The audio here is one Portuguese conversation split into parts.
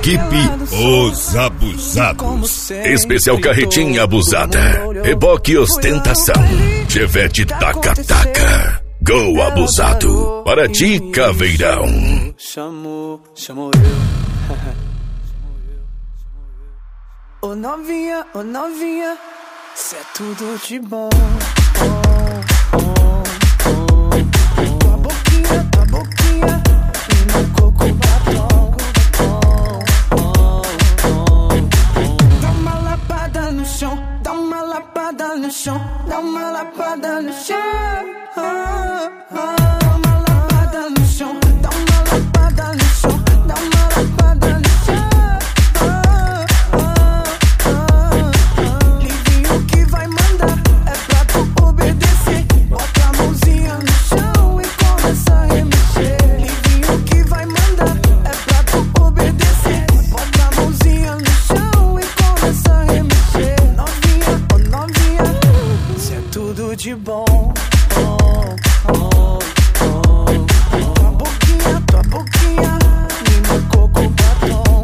Equipe Os Abusados. Especial carretinha abusada. Reboque ostentação. Chevette taca-taca. Go Abusado. Para ti, Caveirão. Chamou eu. Ô novinha, cê é tudo de bom. Tua boquinha, e no coco batom. Dá uma lapada no chão, dá uma lapada no chão, dá uma lapada no chão. Dá uma lapada no chão, dá uma lapada no chão, dá uma lapada no chão. Livinho que vai mandar, é pra tu obedecer. Bota a mãozinha no chão e começa a remexer. Livinho que vai mandar, é pra tu obedecer. Bota a mãozinha no chão e começa a remexer. Novinha, oh novinha, cê é tudo de bom. Tua boquinha, me marcou com batom.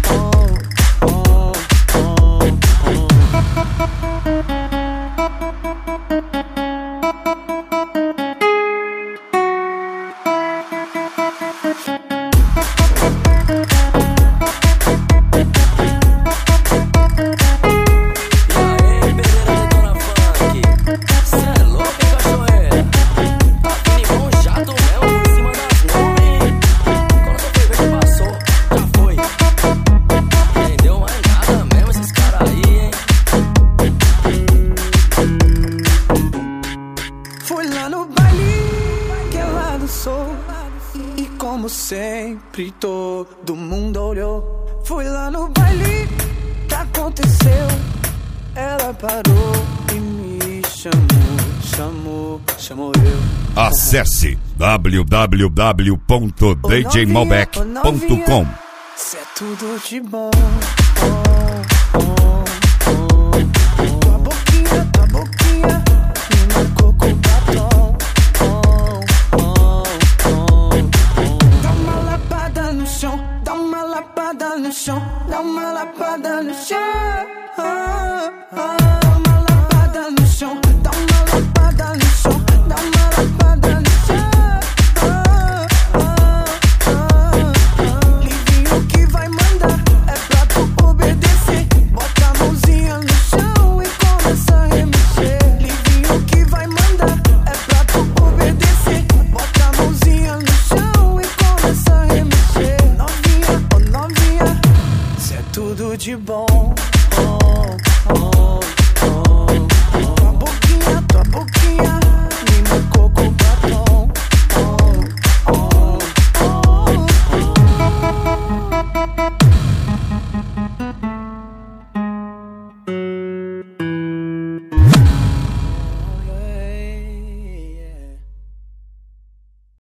Sempre todo mundo olhou. Fui lá no baile, que aconteceu? Ela parou e me chamou eu. Acesse www.djmalbec.com. Cê é tudo de bom. Tua boquinha,